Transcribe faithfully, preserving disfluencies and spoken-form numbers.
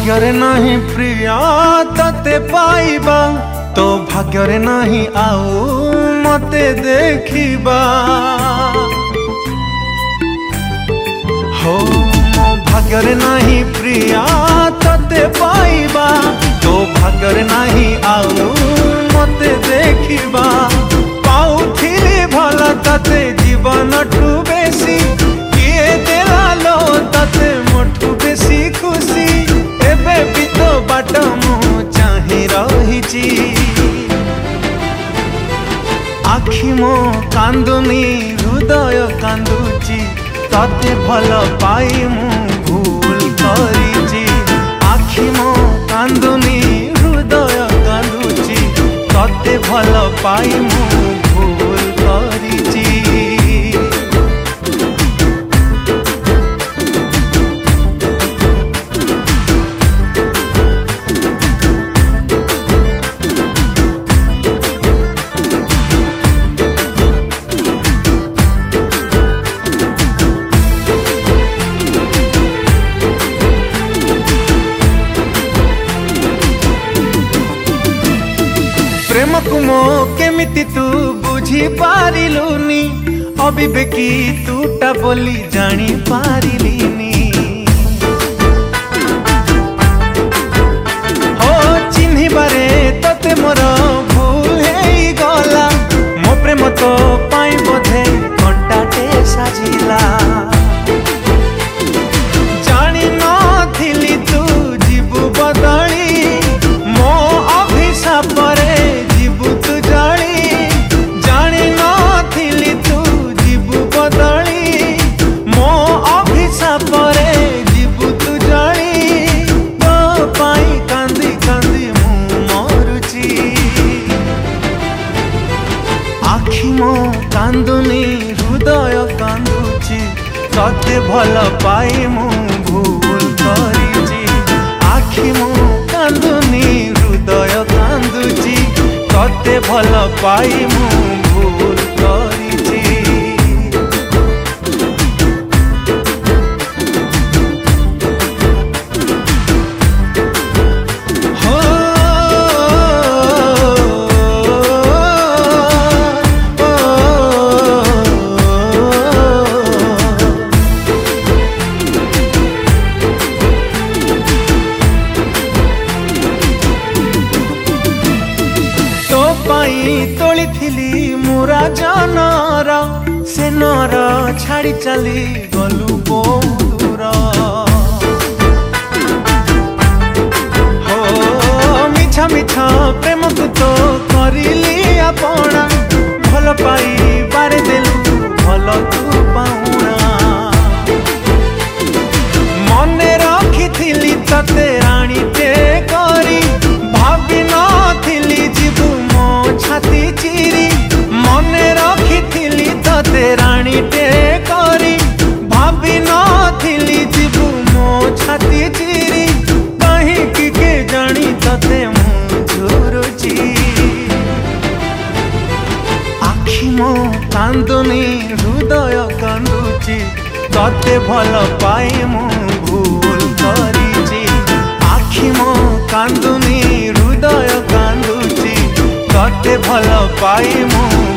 भाग्य नहीं प्रिया तते पाइबा तो भाग्य नहीं आउ मते देखिबा हो मो भाग्य नहीं प्रिया तते पाइबा तो भाग्य नहीं आउ मते देखिबा पाउथिली भल तते जीवन ठू बेसी किए देला लो तते मोठू बेसी खुशी एबे भी तो बाट मु चाहि रहिची आखि मो कांदुनी हृदय कांदुची तते भल पाई मु भूल करिची आखि मो कांदुनी हृदय कांदुची तते भल पाई मु भूल करिची। प्रेम को मो केमिति तू बुझी पारिलुनी अबिबेकी तूटा बोली जानी पारिलिनी हो चिन्हि बारे तते मोर भूल हेई गला मो प्रेम तो पाई बोधे घंटाटे साजिला जानी नथिली तू जीवु बदली मो अभिशाप रे आखि मो कांदुनी हृदय कांदुची तते भल पाई मु भूल करिची आखि मो कांदुनी हृदय कांदुची तते भल पाई मु भूल करिची। तोली थिली मुरा जनर से नर छाड़ी चली गलु बहुत दूर हो मिछा मिछा प्रेम को तो करिली आपना भल पाई बारे देलु भल तू पाउना मने रखी थिली तते रानी टे करी भाभी नथिली जीवु छाती चिरी मने रखी थिली तते रानी टे करी भाभी नथिली जीवु मो छाती चिरी कहीं कि के जानी तते मु झुरुची आखि मो कांदुनी हृदय कांदुची तते भल पाई मु भूल करिची आखि मो कांदुनी हृदय कांदुची तते भल पाई मु